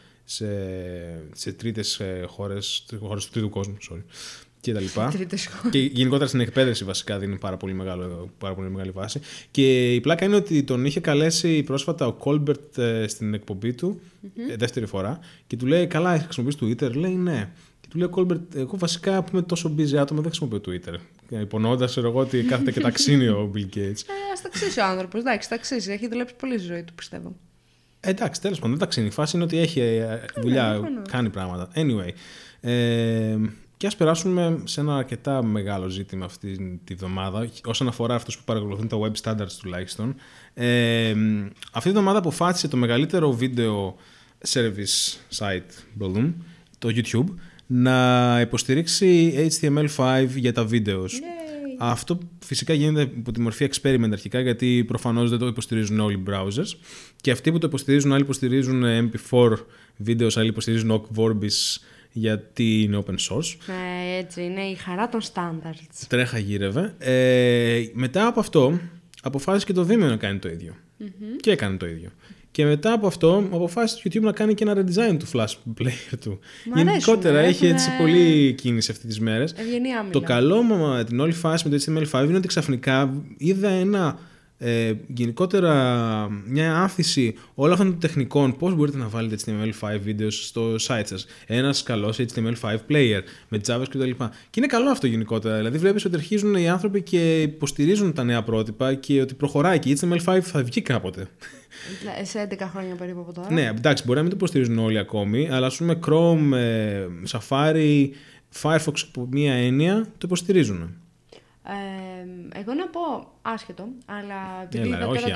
σε τρίτες χώρες του τρίτου κόσμου, και τα λοιπά. Και γενικότερα στην εκπαίδευση βασικά δίνει πάρα πολύ μεγάλη βάση. Και η πλάκα είναι ότι τον είχε καλέσει πρόσφατα ο Colbert στην εκπομπή του, δεύτερη φορά, και του λέει: καλά, έχει χρησιμοποιήσει Twitter? Λέει: ναι. Και του λέει ο Colbert: εγώ βασικά που είμαι τόσο busy άτομο δεν χρησιμοποιώ Twitter. Υπονοώντας εγώ ότι κάθεται και ταξίνει ο Bill Gates. Ας ταξίσει ο άνθρωπος, εντάξει, ταξίσει. Έχει δουλέψει πολύ στη ζωή του, πιστεύω. Εντάξει, τέλος πάντων, δεν ταξίνει. Η φάση είναι ότι έχει δουλειά, κάνει πράγματα. Anyway. Και ας περάσουμε σε ένα αρκετά μεγάλο ζήτημα αυτή τη βδομάδα, όσον αφορά αυτούς που παρακολουθούν τα web standards τουλάχιστον. Αυτή τη βδομάδα αποφάσισε το μεγαλύτερο βίντεο service site, το YouTube, να υποστηρίξει HTML5 για τα βίντεο. Αυτό φυσικά γίνεται υπό τη μορφή experiment αρχικά, γιατί προφανώς δεν το υποστηρίζουν όλοι οι browsers. Και αυτοί που το υποστηρίζουν, άλλοι υποστηρίζουν MP4 βίντεο, άλλοι υποστηρίζουν Ogg Vorbis, γιατί είναι open source. Έτσι, είναι η χαρά των standards. Τρέχα γύρευε. Μετά από αυτό, αποφάσισε και το Vimeo να κάνει το ίδιο. Και έκανε το ίδιο. Και μετά από αυτό, αποφάσισε το YouTube να κάνει και ένα redesign του Flash Player του. Γενικότερα έχει έτσι πολύ κίνηση αυτές τις μέρες. Το καλό με την όλη φάση με το HTML5 είναι ότι ξαφνικά είδα γενικότερα μια άνθηση όλων αυτών των τεχνικών. Πώς μπορείτε να βάλετε HTML5 βίντεο στο site σας. Ένας καλός HTML5 player με JavaScript κτλ. Και είναι καλό αυτό γενικότερα. Δηλαδή βλέπεις ότι αρχίζουν οι άνθρωποι και υποστηρίζουν τα νέα πρότυπα και ότι προχωράει και η HTML5 θα βγει κάποτε. Σε 11 χρόνια περίπου από τώρα. Ναι, εντάξει, μπορεί να μην το υποστηρίζουν όλοι ακόμη, αλλά ας πούμε Chrome, Safari, Firefox από μία έννοια το υποστηρίζουν. Εγώ να πω άσχετο, αλλά επειδή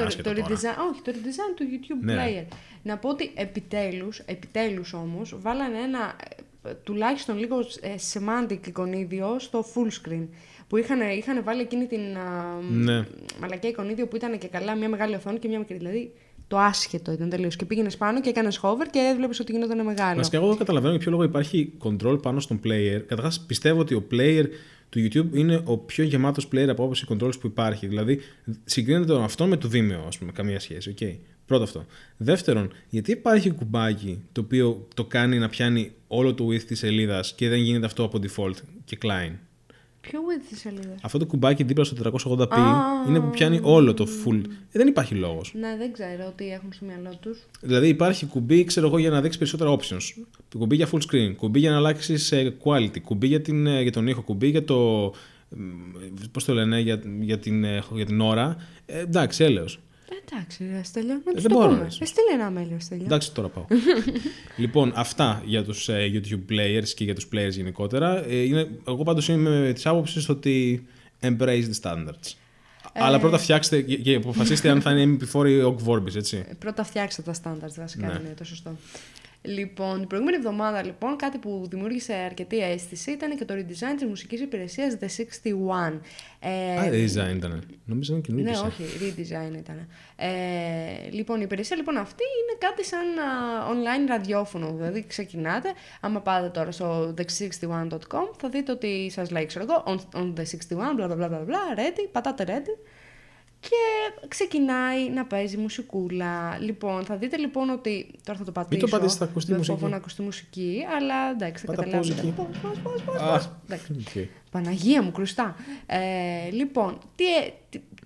το redesign του YouTube Player, να πω ότι επιτέλους όμως βάλανε ένα τουλάχιστον λίγο semantic εικονίδιο στο full screen, που είχαν βάλει εκείνη την μαλακιά εικονίδιο που ήταν και καλά μια μεγάλη οθόνη και μια μικρή, δηλαδή το άσχετο ήταν τελείως, και πήγαινες πάνω και έκανες hover και έβλεπες ότι γινόταν μεγάλο. Μας και εγώ καταλαβαίνω για ποιο λόγο υπάρχει control πάνω στον player. Καταρχάς πιστεύω ότι ο player του YouTube είναι ο πιο γεμάτος player από άποψη controls που υπάρχει. Δηλαδή, συγκρίνεται αυτό με το Vimeo, ας πούμε, καμία σχέση. Okay. Πρώτο αυτό. Δεύτερον, γιατί υπάρχει κουμπάκι το οποίο το κάνει να πιάνει όλο το width της σελίδας και δεν γίνεται αυτό από default και Klein. Ποιο width της σελίδας? Αυτό το κουμπάκι δίπλα στο 480p είναι που πιάνει όλο το full. Δεν υπάρχει λόγος. Ναι, δεν ξέρω τι έχουν στο μυαλό τους. Δηλαδή υπάρχει κουμπί, ξέρω εγώ, για να δείξει περισσότερα options. Κουμπί για full screen, κουμπί για να αλλάξεις quality, κουμπί για τον ήχο, κουμπί για το. Πώς το λένε, για την ώρα. Εντάξει, έλεος. Εντάξει, Στέλιο, να τους το πούμε. Στείλε ένα mail, Στέλιο. Εντάξει, τώρα πάω. Λοιπόν, αυτά για τους YouTube players και για τους players γενικότερα. Εγώ πάντως είμαι της άποψης ότι embrace the standards. Αλλά πρώτα φτιάξτε και αποφασίστε αν θα είναι MP4 ή Ogg Vorbis, έτσι. Πρώτα φτιάξτε τα standards, βασικά είναι το σωστό. Λοιπόν, την προηγούμενη εβδομάδα, λοιπόν, κάτι που δημιούργησε αρκετή αίσθηση ήταν και το redesign της μουσικής υπηρεσίας The 61. Redesign ήταν. Νομίζω είναι καινούργια. Ναι, όχι, redesign ήταν. Λοιπόν, η υπηρεσία λοιπόν αυτή είναι κάτι σαν online ραδιόφωνο. Δηλαδή, ξεκινάτε, άμα πάτε τώρα στο the61.com, θα δείτε ότι σας λέει, ξέρω εγώ, on the 61, bla bla bla, ready, πατάτε ready. Και ξεκινάει να παίζει μουσικούλα. Λοιπόν, θα δείτε λοιπόν ότι. Τώρα θα το πατήσω. Μην το πατήσεις, θα ακουστεί μουσική. Φόβο να ακουστεί μουσική, αλλά εντάξει, θα καταλάβετε. Πώς. Okay. Παναγία μου, κρουστά. Λοιπόν,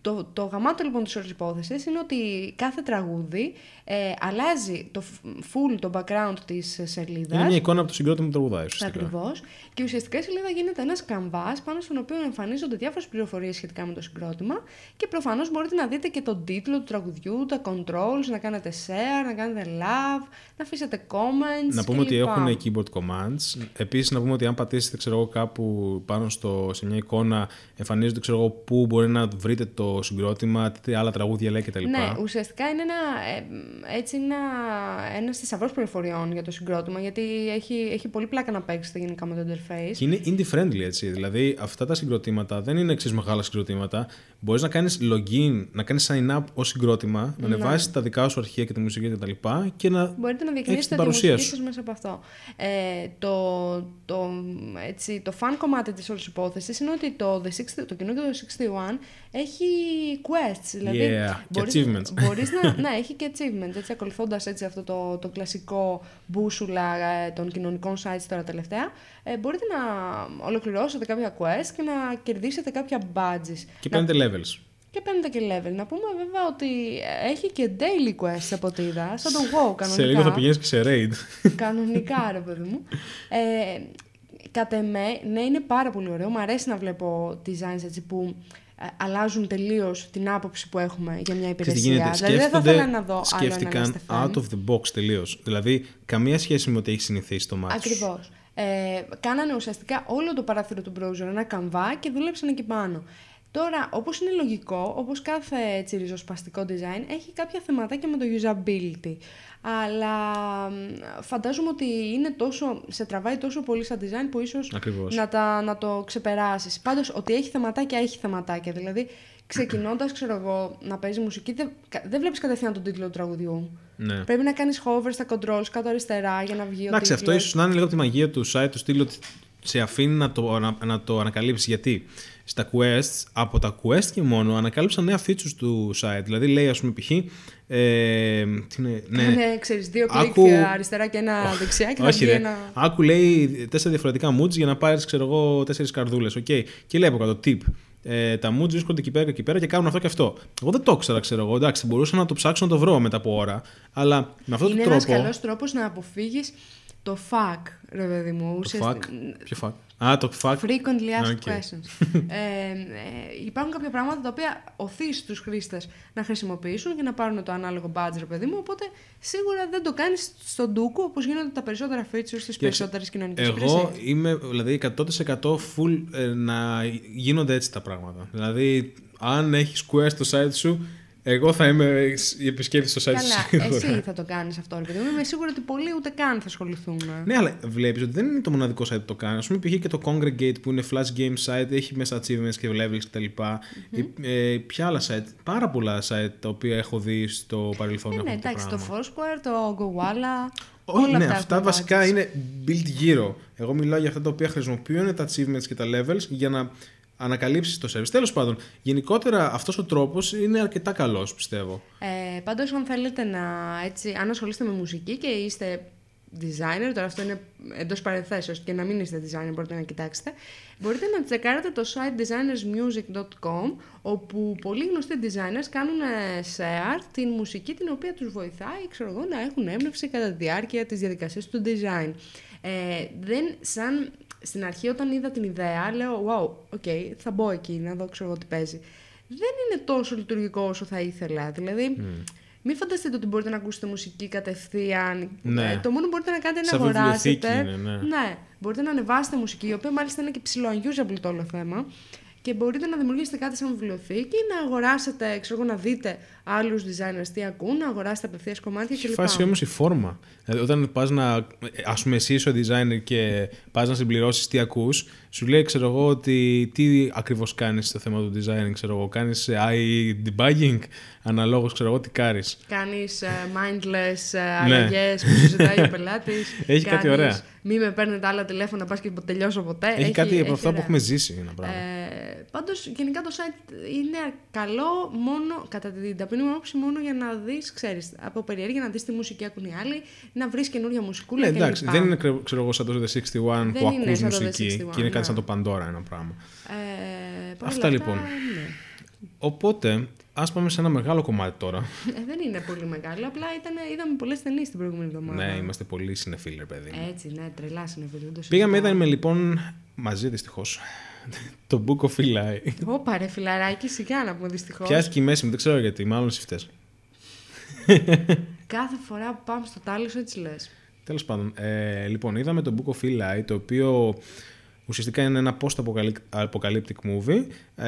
Το γαμάτο λοιπόν της όλης υπόθεσης είναι ότι κάθε τραγούδι αλλάζει το full, το background της σελίδας. Είναι μια εικόνα από το συγκρότημα που τραγουδάει ουσιαστικά. Ακριβώς. Και ουσιαστικά η σελίδα γίνεται ένας καμβάς πάνω στον οποίο εμφανίζονται διάφορες πληροφορίες σχετικά με το συγκρότημα και προφανώς μπορείτε να δείτε και τον τίτλο του τραγουδιού, τα controls, να κάνετε share, να κάνετε love, να αφήσετε comments. Να πούμε ότι έχουν keyboard commands. Επίσης να πούμε ότι αν πατήσετε κάπου πάνω σε μια εικόνα εμφανίζονται πού μπορεί να βρείτε το συγκρότημα, τι άλλα τραγούδια λέει κτλ. Ναι, ουσιαστικά είναι ένας θησαυρός πληροφοριών για το συγκρότημα, γιατί έχει πολύ πλάκα να παίξετε γενικά με το interface. Και είναι indie friendly, έτσι. Δηλαδή αυτά τα συγκροτήματα δεν είναι εξής μεγάλα συγκροτήματα. Μπορείς να κάνεις login, να κάνεις sign up ως συγκρότημα, να ανεβάσεις τα δικά σου αρχεία και τη μουσική κτλ. Και να μπορείτε να διακινήσετε τη μουσική σας μέσα από αυτό. Το fun κομμάτι της όλης υπόθεσης είναι ότι το καινούργιο το 61 έχει quests. Δηλαδή και achievements. Μπορείς να έχει και achievements, έτσι, ακολουθώντας έτσι αυτό το κλασικό μπούσουλα των κοινωνικών sites τώρα τελευταία. Μπορείτε να ολοκληρώσετε κάποια quest και να κερδίσετε κάποια badges. Και παίρνετε levels. Και παίρνετε και level. Να πούμε βέβαια ότι έχει και daily quests από ό,τι είδα, σαν τον WoW κανονικά. Σε λίγο θα πηγαίνεις και σε raid. Κανονικά, ρε παιδί μου. Κατ' εμέ, ναι, είναι πάρα πολύ ωραίο. Μου αρέσει να βλέπω designs έτσι που αλλάζουν τελείως την άποψη που έχουμε για μια υπηρεσία. Δηλαδή δεν θα ήθελα να δω άλλο ένα σκέφτηκαν out of the box τελείως. Δηλαδή καμία σχέση με ό,τι έχει συνηθίσει το μάτι. Ακριβώς. Κάνανε ουσιαστικά όλο το παράθυρο του browser ένα καμβά και δούλεψαν εκεί πάνω. Τώρα, όπως είναι λογικό, όπως κάθε έτσι, ριζοσπαστικό design, έχει κάποια θεματάκια με το usability. Αλλά φαντάζομαι ότι σε τραβάει τόσο πολύ σαν design που ίσως να το ξεπεράσεις. Πάντως, ότι έχει θεματάκια. Δηλαδή, ξεκινώντας, να παίζει μουσική, δεν βλέπεις κατευθείαν τον τίτλο του τραγουδιού. Ναι. Πρέπει να κάνεις hover στα controls κάτω αριστερά για να βγει ο τίτλος. Εντάξει, αυτό ίσως να είναι λίγο από τη μαγεία του site, του στυλ, ότι σε αφήνει να το ανακαλύψεις. Γιατί στα quests, από τα quests και μόνο, ανακάλυψαν νέα features του site. Δηλαδή λέει, ας πούμε, π.χ. Ξέρεις, 2 κλικ αριστερά και ένα δεξιά και θα βγει ένα... Άκου, λέει 4 διαφορετικά moods για να πάρεις, 4 καρδούλες. Okay. Και λέει από κάτω, tip. Τα moods βρίσκονται εκεί πέρα και κάνουν αυτό και αυτό. Εγώ δεν το ήξερα, εντάξει, μπορούσα να το ψάξω να το βρω μετά από ώρα. Αλλά με αυτόν τον τρόπο. Είναι ένας καλός τρόπος να αποφύγεις το fuck, ρε παιδί μου. Ποιο fuck? Το fuck. Frequently asked questions. Υπάρχουν κάποια πράγματα τα οποία οθείς τους χρήστες να χρησιμοποιήσουν και να πάρουν το ανάλογο badge, ρε παιδί μου. Οπότε σίγουρα δεν το κάνεις στον ντούκο όπως γίνονται τα περισσότερα features στις περισσότερες κοινωνικές υπηρεσίες. Εγώ είμαι δηλαδή 100% full να γίνονται έτσι τα πράγματα. Δηλαδή, αν έχεις quest στο site σου, εγώ θα είμαι η επισκέπτη στο site σου. Καλά, εσύ θα το κάνεις αυτό, επειδή είμαι σίγουρη ότι πολλοί ούτε καν θα ασχοληθούν. Ναι, αλλά βλέπεις ότι δεν είναι το μοναδικό site που το κάνει. Ας πούμε, π.χ. και το Congregate που είναι flash game site, έχει μέσα achievements και levels κτλ. Ποια άλλα site, πάρα πολλά site τα οποία έχω δει στο παρελθόν. Ναι, εντάξει, το Foursquare, το GoWalla. Όχι, ναι, αυτά βασικά είναι built γύρω. Εγώ μιλάω για αυτά τα οποία χρησιμοποιούν τα achievements και τα levels για να ανακαλύψεις το service. Τέλος πάντων, γενικότερα αυτός ο τρόπος είναι αρκετά καλός, πιστεύω. Πάντως, αν θέλετε αν ασχολείστε με μουσική και είστε designer, τώρα αυτό είναι εντός παρενθέσεως και να μην είστε designer, μπορείτε να κοιτάξετε, μπορείτε να τσεκάρετε το site designersmusic.com, όπου πολλοί γνωστοί designers κάνουν share την μουσική την οποία τους βοηθάει, να έχουν έμπνευση κατά τη διάρκεια της διαδικασίας του design. Στην αρχή όταν είδα την ιδέα, λέω wow, θα μπω εκεί να δω τι παίζει. Δεν είναι τόσο λειτουργικό όσο θα ήθελα. Δηλαδή, μην φανταστείτε ότι μπορείτε να ακούσετε μουσική κατευθείαν. Ναι. Το μόνο που μπορείτε να κάνετε είναι να αγοράσετε. Ναι. Μπορείτε να ανεβάσετε μουσική, η οποία μάλιστα είναι και ψηλό unusable το όλο θέμα. Και μπορείτε να δημιουργήσετε κάτι σαν βιβλιοθήκη, να αγοράσετε, να δείτε άλλους designers τι ακούν, να αγοράσετε απευθείας κομμάτια κλπ. Φάση όμως η φόρμα. Δηλαδή, όταν πας ας πούμε, εσύ είσαι ο designer και πας να συμπληρώσεις τι ακούς, σου λέει, ότι τι ακριβώς κάνεις στο θέμα του design, κάνεις AI debugging, αναλόγως, τι κάνεις. Κάνεις mindless αλλαγές που σου ζητάει ο πελάτης. Έχει κάτι ωραία. Μη με παίρνετε άλλα τηλέφωνα, πας και τελειώσω ποτέ. Έχει κάτι από αυτά που έχουμε ζήσει ένα πράγμα. Πάντως, γενικά το site είναι καλό μόνο, κατά την ταπεινή μου άποψη, μόνο για να δεις, από περιέργεια να δεις τι μουσική ακούν οι άλλοι, να βρεις καινούργια μουσικούλα. Ναι, εντάξει, δεν είναι σαν το The 61 που ακούς μουσική και είναι κάτι σαν το Pandora ένα πράγμα. Αυτά λοιπόν. Ναι. Οπότε, ας πάμε σε ένα μεγάλο κομμάτι τώρα. Δεν είναι πολύ μεγάλο, απλά είδαμε πολλές ταινίες την προηγούμενη εβδομάδα. Ναι, είμαστε πολύ συνεφίλοι, παιδί. Έτσι, ναι, τρελά συνεφίλοι. Πήγαμε, είδαμε λοιπόν μαζί δυστυχώς το Book of Eli. Ωπα ρε φιλαράκι, σιγά να πούμε δυστυχώς. Πιάστηκε η μέση μου, δεν ξέρω γιατί, μάλλον εσύ φταίς. Κάθε φορά που πάμε στο Τάλος έτσι λες. Τέλος πάντων, λοιπόν, είδαμε το Book of Eli, το οποίο ουσιαστικά είναι ένα post-apocalyptic movie.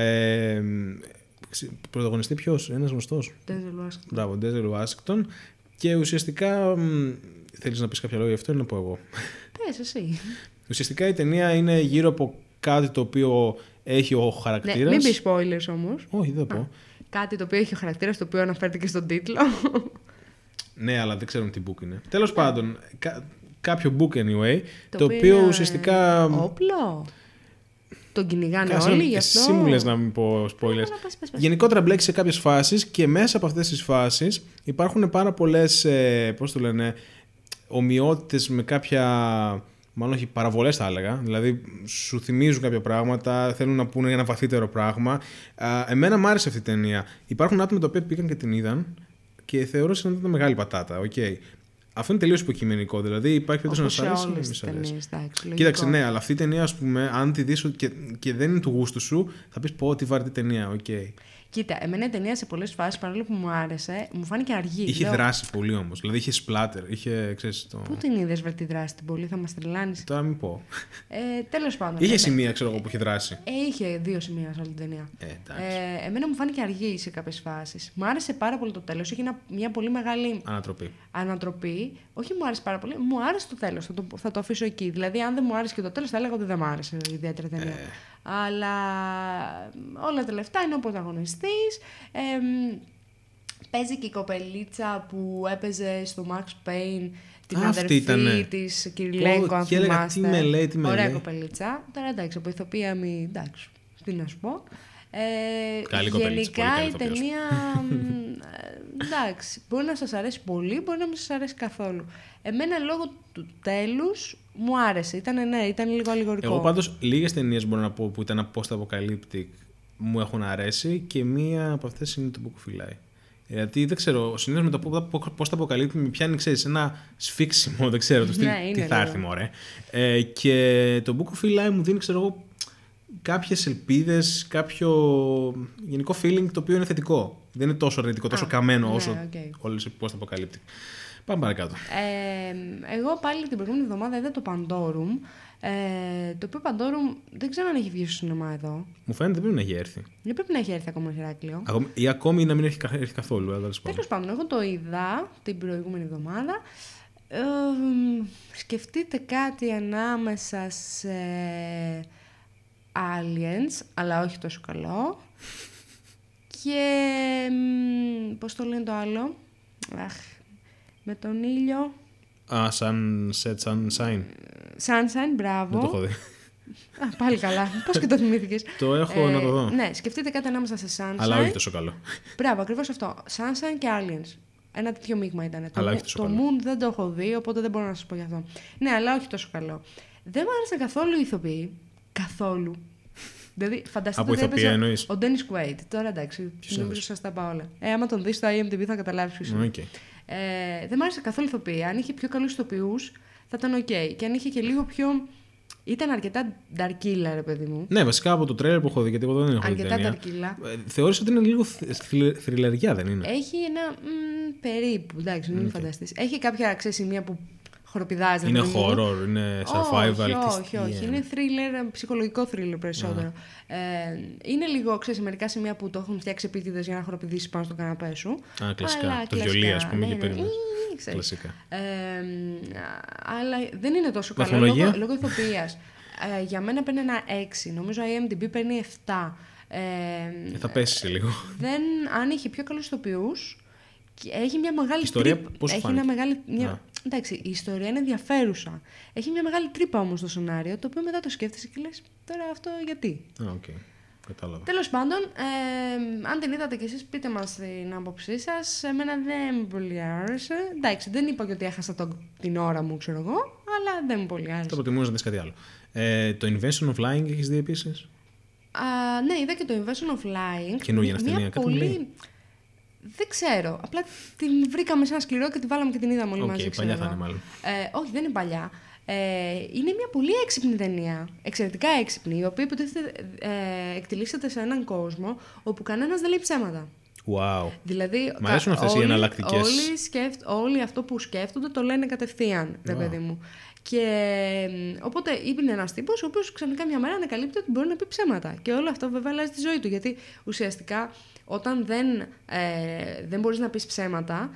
Πρωταγωνιστή ποιος, ένας γνωστός. Denzel Washington. Μπράβο, Denzel Washington. Και ουσιαστικά, θέλεις να πεις κάποια λόγια γι' αυτό ή να πω εγώ? Πες εσύ. Ουσιαστικά η ταινία είναι γύρω από κάτι το οποίο έχει ο χαρακτήρας. Ναι, μην πεις spoilers όμως. Όχι, δεν θα πω. Κάτι το οποίο έχει ο χαρακτήρας, το οποίο αναφέρεται και στον τίτλο. Ναι, αλλά δεν ξέρουμε τι book είναι. Τέλος πάντων, κάποιο book anyway, το οποίο ουσιαστικά... Όπλο. Τον κυνηγάνε όλοι γι' αυτό. Εσύ μου λες να μην πω spoilers. Πες. Γενικότερα μπλέκει σε κάποιες φάσεις και μέσα από αυτές τις φάσεις υπάρχουν πάρα πολλές, πώς το λένε, ομοιότητες με κάποια... Μάλλον όχι, παραβολές θα έλεγα. Δηλαδή, σου θυμίζουν κάποια πράγματα, θέλουν να πούνε ένα βαθύτερο πράγμα. Εμένα μου άρεσε αυτή η ταινία. Υπάρχουν άτομα τα οποία πήγαν και την είδαν και θεώρησαν ότι ήταν μεγάλη πατάτα. Okay. Αυτό είναι τελείως υποκειμενικό. Δηλαδή, υπάρχει περίπτωση να σ' αρέσει. Κοίταξε, ναι, αλλά αυτή η ταινία, ας πούμε, αν τη δεις και δεν είναι του γούστου σου, θα πεις πω τι βαρετή ταινία. Okay. Κοίτα, εμένα η ταινία σε πολλές φάσεις, παρόλο που μου άρεσε, μου φάνηκε αργή. Είχε δράση πολύ όμως. Δηλαδή είχε splatter. Πού την είδες τη δράση την πολύ, θα μας τρελάνεις. Τώρα μην πω. Τέλος πάντων. Είχε σημεία, ξέρω εγώ, που είχε δράση. Είχε 2 σημεία σε όλη την ταινία. Εμένα μου φάνηκε αργή σε κάποιες φάσεις. Μου άρεσε πάρα πολύ το τέλος. Είχε μια πολύ μεγάλη ανατροπή. Όχι, μου άρεσε πάρα πολύ. Μου άρεσε το τέλος. Θα το αφήσω εκεί. Δηλαδή, αν δεν μου άρεσε και το τέλος, θα έλεγα ότι δεν μου άρεσε ιδιαίτερα η ταινία. Αλλά όλα τα λεφτά είναι ο πρωταγωνιστής. Παίζει και η κοπελίτσα που έπαιζε στο Max Payne, την αδερφή της Κυριλέγκο, αν θυμάστε. Τι με Ωραία λέει. κοπελίτσα. Τώρα εντάξει, από ηθοποιία εντάξει, τι να σου πω. Καλή γενικά πολύ η ταινία εντάξει, μπορεί να σας αρέσει πολύ, μπορεί να μην σας αρέσει καθόλου. Εμένα λόγω του τέλους μου άρεσε, ήταν λίγο αλληγορικό. Εγώ πάντως λίγες ταινίες μπορώ να πω που ήταν post-apocalyptic μου έχουν αρέσει και μία από αυτές είναι το Book of Eli. Γιατί δεν ξέρω, συνήθως με το post-apocalyptic με πιάνει, ξέρεις, ένα σφίξιμο, δεν ξέρω, τι θα έρθει μωρέ. Και το Book of Eli μου δίνει, ξέρω εγώ, κάποιες ελπίδες, κάποιο γενικό feeling το οποίο είναι θετικό. Δεν είναι τόσο αρνητικό, τόσο καμένο όσο όλες οι post-apocalyptic. Πάμε παρακάτω. Εγώ πάλι την προηγούμενη εβδομάδα είδα το Pandorum. Το οποίο Pandorum δεν ξέρω αν έχει βγει στο σινεμά εδώ. Μου φαίνεται δεν πρέπει να έχει έρθει. Δεν πρέπει να έχει έρθει ακόμα ο Ηράκλειο. Ή ακόμη να μην έχει έρθει καθόλου. Τέλος πάντων, εγώ το είδα την προηγούμενη εβδομάδα. Σκεφτείτε κάτι ανάμεσα σε Aliens, αλλά όχι τόσο καλό. Και πώς το λένε το άλλο? Με τον ήλιο. Sunshine. Sunshine, μπράβο. Δεν το έχω δει. Πάλι καλά. Πώς και το θυμήθηκες? Το έχω να το δω. Ναι, σκεφτείτε κάτι ανάμεσα σε Sunshine. Αλλά όχι τόσο καλό. Μπράβο, ακριβώς αυτό. Sunshine και Aliens. Ένα τέτοιο μείγμα ήταν. Αλλά όχι τόσο το καλό. Moon δεν το έχω δει, οπότε δεν μπορώ να σας πω γι' αυτό. Ναι, αλλά όχι τόσο καλό. Δεν μου άρεσαν καθόλου οι ηθοποιοί. Καθόλου. Δηλαδή, φανταστείτε ότι έπαιζε ο Dennis Quaid. Τώρα εντάξει, νομίζω σας τα πάω όλα. Άμα τον δεις στο IMDb θα καταλάβεις ποιος είναι. Δεν μου άρεσε καθόλου η ηθοποιή. Αν είχε πιο καλούς ηθοποιούς θα ήταν ok. Και αν είχε και λίγο πιο. Ήταν αρκετά νταρκίλα, ρε παιδί μου. Ναι, βασικά από το τρέλερ που έχω δει, γιατί εγώ δεν έχω δει. Αρκετά νταρκίλα. Θεώρησα ότι είναι λίγο θριλεριά, δεν είναι? Έχει ένα περίπου. Εντάξει, μην φανταστείς. Έχει κάποια σημεία που χοροπηδάζει. Είναι horror, είναι survival. Όχι. Είναι thriller, ψυχολογικό thriller περισσότερο. Είναι λίγο, ξέρεις, μερικά σημεία που το έχουν φτιάξει επίτηδες για να χοροπηδήσεις πάνω στο καναπέ σου. Κλασικά. Το βιολί, ας πούμε, και παίρνει. Κλασικά. Αλλά δεν είναι τόσο καλό λόγω ηθοποιίας. Για μένα παίρνει ένα 6. Νομίζω IMDb παίρνει 7. Θα πέσει λίγο. Αν είχε πιο καλούς ηθοποιούς, έχει μια μεγάλη ιστορία. Πώς έχει ένα μεγάλη. Εντάξει, η ιστορία είναι ενδιαφέρουσα. Έχει μια μεγάλη τρύπα όμως στο σενάριο, το οποίο μετά το σκέφτεσαι και λες τώρα αυτό γιατί. Κατάλαβα. Τέλος πάντων, αν την είδατε κι εσείς, πείτε μας την άποψή σας. Εμένα δεν μου πολύ άρεσε. Εντάξει, δεν είπα και ότι έχασα την ώρα μου, ξέρω εγώ, αλλά δεν μου πολύ άρεσε. Θα προτιμούσα να δεις κάτι άλλο. Το Invention of Lying έχεις δει επίσης? Ναι, είδα και το Invasion of Lying. Καινούργια ταινία, κάτι πολύ... Δεν ξέρω. Απλά την βρήκαμε σε ένα σκληρό και τη βάλαμε και την είδαμε όλοι μαζί. Παλιά θα είναι μάλλον. Όχι, δεν είναι παλιά. Είναι μια πολύ έξυπνη ταινία. Εξαιρετικά έξυπνη, η οποία υποτίθεται εκτελήσεται σε έναν κόσμο όπου κανένας δεν λέει ψέματα. Wow. Δηλαδή, μ' αρέσουν αυτές οι εναλλακτικές. Όλοι αυτό που σκέφτονται το λένε κατευθείαν, παιδί μου. Και οπότε είναι ένας τύπος ο οποίος ξαφνικά μια μέρα ανακαλύπτει ότι μπορεί να πει ψέματα. Και όλο αυτό βέβαια αλλάζει τη ζωή του. Γιατί ουσιαστικά όταν δεν μπορείς να πεις ψέματα,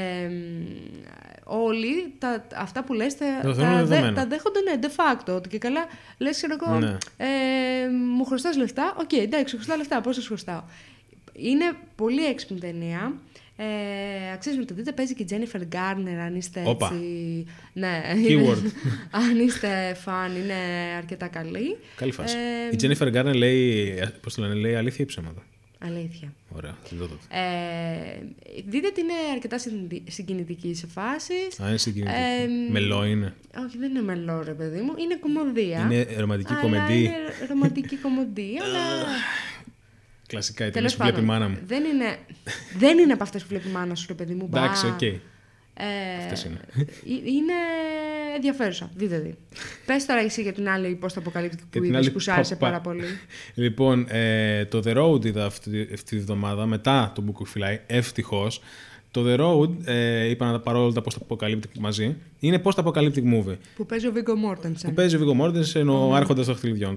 όλοι αυτά που λες τα δέχονται de facto. Ότι και καλά λες, ξέρω εγώ, μου χρωστάς λεφτά. Οκ, εντάξει, χρωστάω λεφτά, πώς σας χρωστάω. Είναι πολύ έξυπνη ταινία. Αξίζει να το δείτε. Παίζει και η Jennifer Garner, αν είστε έτσι. Ναι, αν είστε φαν, είναι αρκετά καλή. Καλή φάση. Η Jennifer Garner λέει, πώς το λένε, λέει αλήθεια ή ψέματα? Αλήθεια. Ωραία, θα δω τότε. Δείτε ότι είναι αρκετά συγκινητική σε φάσεις. Είναι συγκινητική. Μελό είναι? Όχι, δεν είναι μελό, ρε παιδί μου. Είναι κομμωδία. Είναι ρομαντική κομμεντή. Είναι ρομαντική κομμωδία, αλλά... Κλασικά, η ταινία που βλέπει η μάνα μου. Δεν είναι από αυτές που βλέπει η μάνα σου, ρε παιδί μου. Εντάξει, οκ. Αυτές είναι. Είναι ενδιαφέρουσα. Δείτε τη. Πες τώρα εσύ για την άλλη post-apocalyptic που είδες, που σου άρεσε πάρα πολύ. Λοιπόν, το The Road είδα αυτή τη βδομάδα, μετά το Book of Eli, ευτυχώς. Το The Road, είπα να τα πάρω όλα τα post-apocalyptic μαζί, είναι post-apocalyptic movie. Που παίζει ο Viggo Mortensen. Που παίζει ο Viggo Mortensen, ο άρχοντας των χτυλιδιών.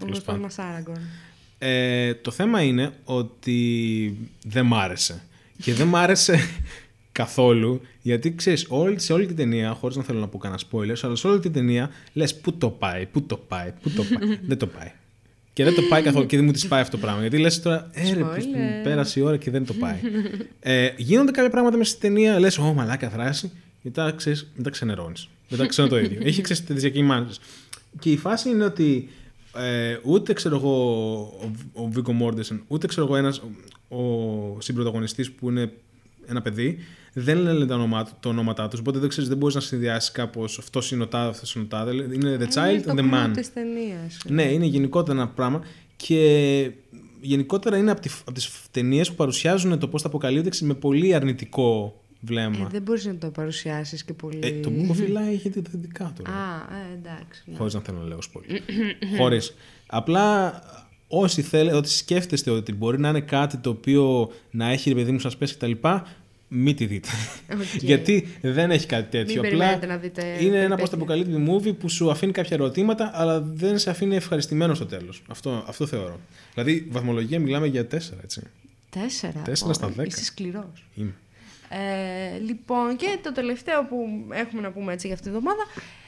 Το θέμα είναι ότι δεν μ' άρεσε. Και δεν μ' άρεσε καθόλου, γιατί ξέρεις, σε όλη την ταινία, χωρίς να θέλω να πω κανένα spoilers, αλλά σε όλη την ταινία λες πού το πάει. Δεν το πάει. Και δεν το πάει καθόλου και δεν μου τη πάει αυτό το πράγμα. Γιατί λες τώρα, πέρασε η ώρα και δεν το πάει. Γίνονται κάποια πράγματα μέσα στην ταινία, λες, μαλάκα δράση, μετά ξενερώνεις. Μετά ξέρω το ίδιο. Έχει τις διακοιμάνσεις. Και η φάση είναι ότι ούτε ξέρω εγώ ο Viggo Mortensen, ούτε ξέρω εγώ ο συμπρωταγωνιστής που είναι ένα παιδί, δεν λένε τα ονόματά τους, οπότε δεν μπορείς να συνδυάσεις κάπως αυτός είναι ο τάδε, αυτός είναι ο τάδε. Είναι the child and the man. Της ταινίας. Ναι, είναι γενικότερα ένα πράγμα και γενικότερα είναι από τις ταινίες που παρουσιάζουν το πώς θα αποκαλύπτει με πολύ αρνητικό βλέμμα. Δεν μπορείς να το παρουσιάσεις και πολύ. Το Book of Eli έχει τα δικά του. Εντάξει. Χωρίς να θέλω να λέω spoiler. Χωρίς. Απλά όσοι σκέφτεστε ότι μπορεί να είναι κάτι το οποίο να έχει, ρε παιδί μου, σας πέσει κτλ., μην τη δείτε. Γιατί δεν έχει κάτι τέτοιο. Απλά να δείτε είναι ένα post-apocalyptic movie που σου αφήνει κάποια ερωτήματα, αλλά δεν σε αφήνει ευχαριστημένο στο τέλος. Αυτό θεωρώ. Δηλαδή, βαθμολογία μιλάμε για 4, έτσι. 4 στα 10. Είσαι σκληρός. Είμαι. Λοιπόν, και το τελευταίο που έχουμε να πούμε έτσι για αυτή τη εβδομάδα,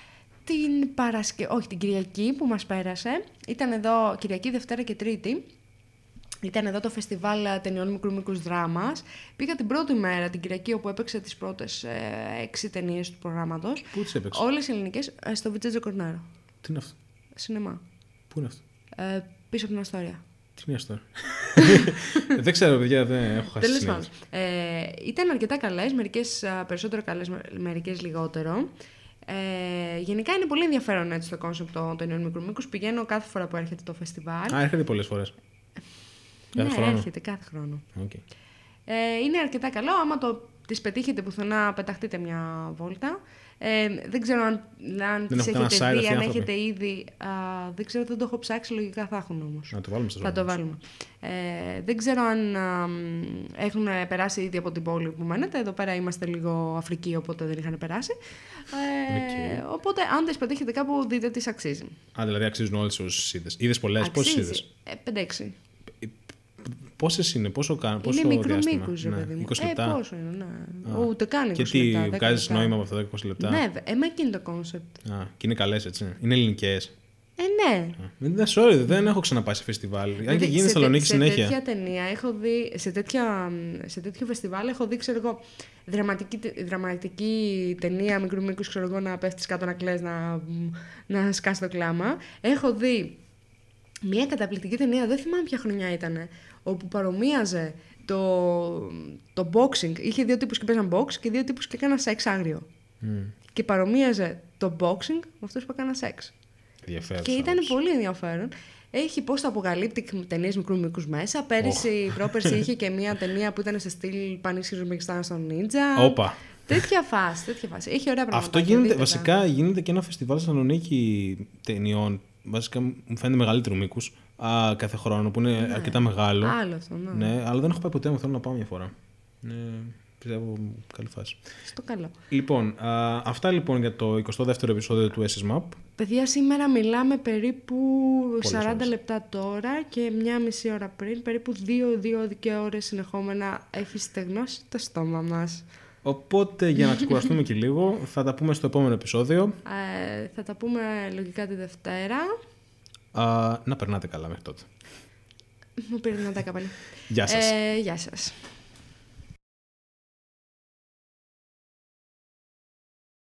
την Κυριακή που μας πέρασε, ήταν εδώ Κυριακή, Δευτέρα και Τρίτη. Ήταν εδώ το φεστιβάλ ταινιών μικρού μήκους δράμας. Πήγα την πρώτη μέρα, την Κυριακή, όπου έπαιξε τις πρώτες 6 ταινίες του προγράμματος. Πού τις έπαιξε? Όλες οι ελληνικές, στο Βιτσέτζο Κορνάρο. Τι είναι αυτό? Σινεμά. Πού είναι αυτό? Πίσω από την Αστόρια. Τι είναι αυτό? Δεν ξέρω, παιδιά, δεν έχω χάσει. Τέλος πάντων. Ήταν αρκετά καλές, μερικές περισσότερο καλές, μερικές λιγότερο. Γενικά είναι πολύ ενδιαφέρον έτσι το κόνσεπτ των ταινιών μικρού μήκους. Πηγαίνω κάθε φορά που έρχεται το φεστιβάλ. Έρχεται πολλές φορές. Έρχεται κάθε χρόνο. Okay. Είναι αρκετά καλό. Άμα τις πετύχετε πουθενά, πεταχτείτε μια βόλτα. Δεν ξέρω αν τις έχετε δει, αν έχετε ήδη. Δεν ξέρω, δεν το έχω ψάξει, λογικά θα έχουν όμως. Να το βάλουμε στο Θα το βάλουμε. Δεν ξέρω αν έχουν περάσει ήδη από την πόλη που μένετε. Εδώ πέρα είμαστε λίγο Αφρική, οπότε δεν είχαν περάσει. Οπότε, αν τις πετύχετε κάπου, δείτε τις αξίζει. Δηλαδή αξίζουν όλες όσες είδες. Είδες πολλές, πόσες είδες? 5-6. Πόσες είναι, πόσο διάστημα? Είναι μικρό μήκους, ρε παιδί μου. 20 λεπτά. Πόσο είναι, ναι. Ούτε καν 20 λεπτά. Και τι, βγάζεις νόημα από αυτά τα 20 λεπτά? Ναι, εκείνη το κόνσεπτ. Και είναι καλές, έτσι. Είναι ελληνικές. Ναι. Δεν έχω ξαναπάει σε φεστιβάλ. Αν και γίνει στη Θεσσαλονίκη συνέχεια. Σε τέτοια ταινία έχω δει, σε τέτοιο φεστιβάλ έχω δει, ξέρω εγώ, δραματική ταινία μικρού μήκους, ξέρω εγώ, να πέφτεις κάτω να κλαις, να σκάσει το κλάμα. Έχω δει μια καταπληκτική ταινία, δεν θυμάμαι ποια χρονιά ήταν, όπου παρομοίαζε το boxing. Είχε 2 τύπους και παίζαν box και 2 τύπους και έκαναν σεξ άγριο. Και παρομοίαζε το boxing με αυτούς που έκαναν σεξ. Και ήταν πολύ ενδιαφέρον. Έχει πώς το αποκαλύπτει ταινίες μικρού μήκους μέσα. Πρόπερση είχε και μια ταινία που ήταν σε στυλ πανίσχυρος Ουσμπεκιστάν στον Νίντζα. Όπα. Τέτοια φάση. Έχει ωραία πράγματα. Αυτό γίνεται, βασικά γίνεται και ένα φεστιβάλ στη Θεσσαλονίκη ταινιών. Βασικά μου φαίνεται μεγαλύτερου μήκους κάθε χρόνο, που είναι αρκετά μεγάλο. Άλλο αυτό, ναι. Αλλά δεν έχω πάει ποτέ, μου θέλω να πάω μια φορά. Πιστεύω καλή φάση. Στο καλό. Λοιπόν, αυτά λοιπόν για το 22ο επεισόδιο του SSMAP. Παιδιά, σήμερα μιλάμε περίπου Πολλές 40 ώρες. λεπτά τώρα και μια μισή ώρα πριν, περίπου 2 ώρες συνεχόμενα έχει στεγνώσει το στόμα μας. Οπότε για να ξεκουραστούμε και λίγο, θα τα πούμε στο επόμενο επεισόδιο. Θα τα πούμε λογικά τη Δευτέρα. Να περνάτε καλά μέχρι τότε. Μου πήρε να τα καπέλα. Γεια σας. Γεια σας.